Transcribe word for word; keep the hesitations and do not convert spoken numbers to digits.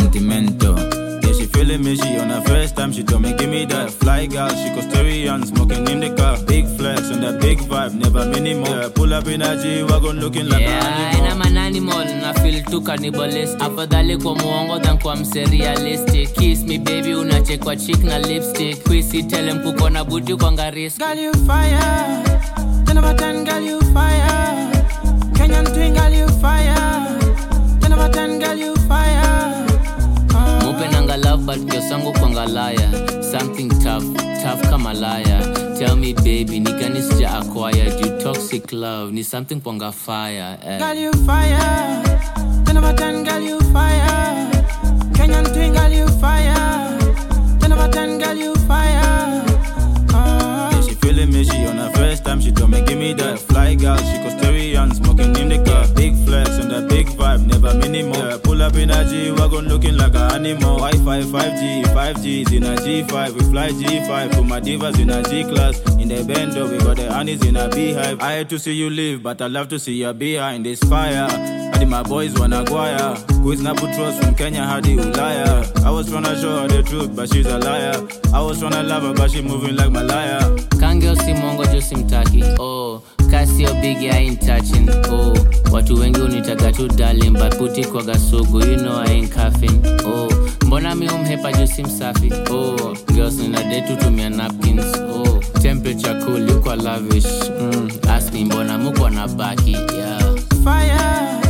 sentimental. Yeah, she feeling me, she on her first time. She told me, give me that fly girl. She Costarian, smoking in the car. Big flex and that big vibe, never minimal. Yeah, pull up in a G-Wagon looking like yeah, an animal. Yeah, I'm an animal, na feel too cannibalistic. Afadhali kwa muongo than kwa mse realistic. Kiss me baby, unachekwa chick na lipstick. Kwisi tell him kuko na booty kwa ngaris. Girl you fire, ten over ten girl you fire. Kenyan twin girl you fire, ten over ten girl you fire. Mupe nanga love but kiosangu kwa ngalaya. Something tough, tough kama liar. Tell me baby, ni gani sija acquired. You toxic love, ni something ponga fire eh. Girl you fire, ten over ten girl you fire. Kenyan twin girl you fire, ten over ten girl you fire. uh. Yeah, she feeling me, she on her first time. She told me, give me that fly girl. She Costarian, smoking in the car. Big flex and that big vibe, never minimal. Yeah, pull up in a G-Wagon looking like an animal. Wi-Fi, five G, five G's in a G five. We fly G five, put my divas in a G-class. In the bendo, we got the honeys in a beehive. I hate to see you leave, but I love to see you behind this fire. I think my boys wanna guaya. Quiz Naputros from Kenya, Hadi Ulaya. I was tryna show her the truth, but she's a liar. I was tryna love her, but she moving like Malaya. Kangeo si mongo jo simtaki. Oh, kasi yo big I ain't touching. Oh, watu wengi unitaka tu darling, but puti kwa gasugu, you know I ain't coughing. Oh, mbona mi umhepa jo simsafi. Oh, girls nina detu tumia napkins. Oh, temperature cool, you kwa lavish. Mm, ask me mbona muko na baki, yeah. Fire.